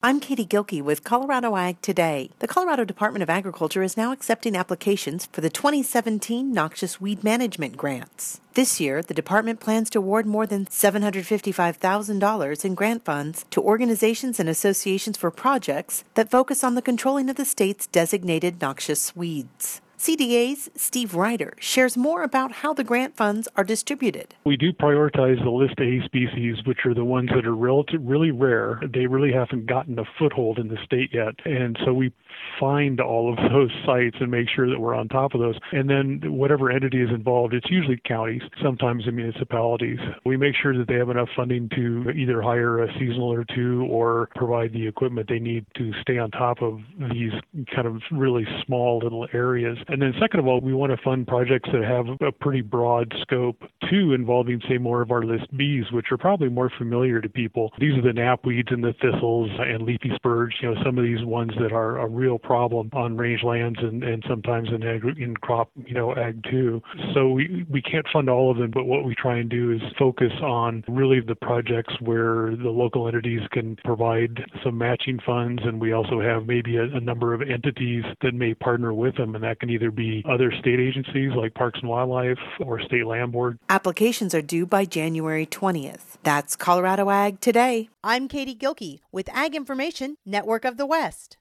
I'm Katie Gilkey with Colorado Ag Today. The Colorado Department of Agriculture is now accepting applications for the 2017 Noxious Weed Management Grants. This year, the department plans to award more than $755,000 in grant funds to organizations and associations for projects that focus on the controlling of the state's designated noxious weeds. CDA's Steve Ryder shares more about how the grant funds are distributed. We do prioritize the List A species, which are the ones that are really rare. They really haven't gotten a foothold in the state yet. And so we find all of those sites and make sure that we're on top of those. And then whatever entity is involved, it's usually counties, sometimes the municipalities. We make sure that they have enough funding to either hire a seasonal or two or provide the equipment they need to stay on top of these kind of really small little areas. And then second of all, we want to fund projects that have a pretty broad scope too, involving, say, more of our List Bs, which are probably more familiar to people. These are the knapweeds and the thistles and leafy spurge, some of these ones that are a real problem on rangelands and sometimes in crop, ag too. So we can't fund all of them, but what we try and do is focus on really the projects where the local entities can provide some matching funds, and we also have maybe a number of entities that may partner with them, and that can either be other state agencies like Parks and Wildlife or State Land Board. Applications are due by January 20th. That's Colorado Ag Today. I'm Katie Gilkey with Ag Information Network of the West.